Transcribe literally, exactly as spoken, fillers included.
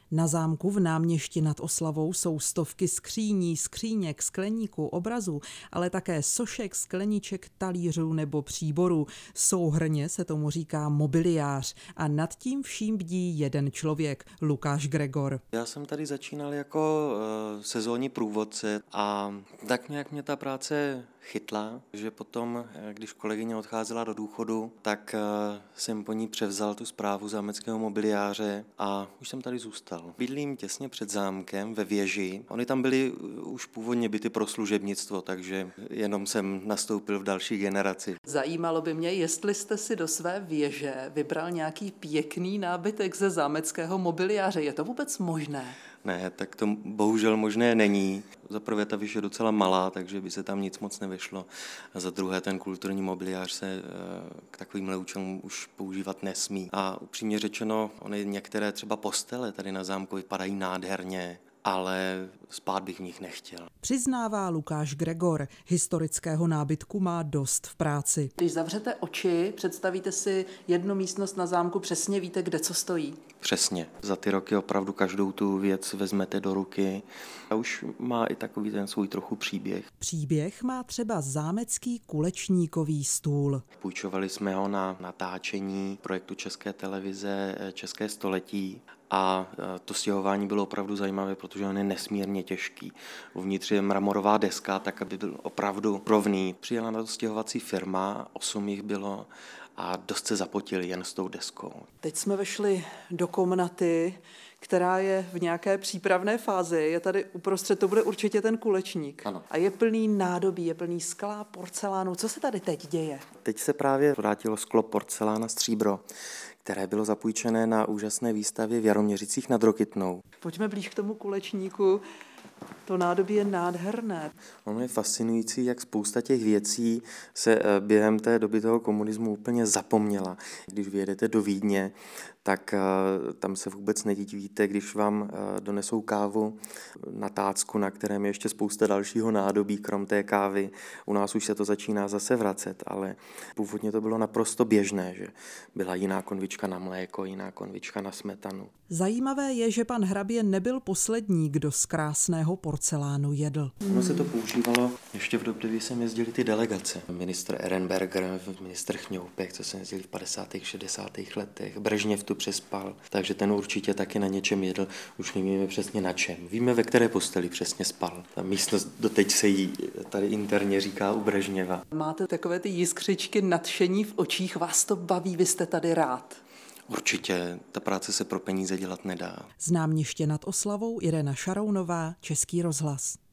Na zámku v Náměšti nad Oslavou jsou stovky skříní, skříněk, skleníků, obrazů, ale také sošek, skleniček, talířů nebo příborů. Souhrnně se tomu říká mobiliář a nad tím vším bdí jeden člověk, Lukáš Gregor. Já jsem tady začínal jako uh, sezónní průvodce a tak nějak mě ta práce chytla, že potom, když kolegyně odcházela do důchodu, tak uh, jsem po ní převzal tu správu zámeckého mobiliáře a už jsem tady zůstal. Bydlím těsně před zámkem ve věži. Ony tam byly už původně byty pro služebnictvo, takže jenom jsem nastoupil v další generaci. Zajímalo by mě, jestli jste si do své věže vybral nějaký pěkný nábytek ze zámeckého mobiliáře. Je to vůbec možné? Ne, tak to bohužel možné není. Za prvé ta věž je docela malá, takže by se tam nic moc nevyšlo. A za druhé ten kulturní mobiliář se k takovýmhle účelům už používat nesmí. A upřímně řečeno, ony některé třeba postele tady na zámku vypadají nádherně, ale spát bych v nich nechtěl. Přiznává Lukáš Gregor. Historického nábytku má dost v práci. Když zavřete oči, představíte si jednu místnost na zámku, přesně víte, kde co stojí. Přesně. Za ty roky opravdu každou tu věc vezmete do ruky a už má i takový ten svůj trochu příběh. Příběh má třeba zámecký kulečníkový stůl. Půjčovali jsme ho na natáčení projektu České televize České století a to stěhování bylo opravdu zajímavé, protože on je nesmírně těžký. Uvnitř je mramorová deska, tak aby byl opravdu rovný. Přijela na to stěhovací firma, osm jich bylo a dost se zapotili jen s tou deskou. Teď jsme vešli do komnaty, která je v nějaké přípravné fázi. Je tady uprostřed, to bude určitě ten kulečník. Ano. A je plný nádobí, je plný skla, porcelánu. Co se tady teď děje? Teď se právě vrátilo sklo, porcelán a stříbro, které bylo zapůjčené na úžasné výstavě v Jaroměřicích nad Rokytnou. Pojďme blíž k tomu kulečníku. To nádobí je nádherné. Ono je fascinující, jak spousta těch věcí se během té doby toho komunismu úplně zapomněla. Když vyjedete do Vídně, tak tam se vůbec nedivíte, když vám donesou kávu na tácku, na kterém je ještě spousta dalšího nádobí, krom té kávy. U nás už se to začíná zase vracet, ale původně to bylo naprosto běžné, že byla jiná konvička na mléko, jiná konvička na smetanu. Zajímavé je, že pan hrabě nebyl poslední, kdo z krásného porcelánu jedl. Ono se to používalo ještě v době, kdy sem jezdili ty delegace. Ministr Ehrenberger, ministr Chňoupek, co se jezdili v padesátých, šedesátých letech. Brežněv tu přespal, takže ten určitě taky na něčem jedl. Už nevíme přesně na čem. Víme, ve které posteli přesně spal. Ta místnost doteď se jí tady interně říká u Brežněva. Máte takové ty jiskřičky nadšení v očích, vás to baví, vy jste tady rád. Určitě, ta práce se pro peníze dělat nedá. Z Náměště nad Oslavou Irena Šarounová, Český rozhlas.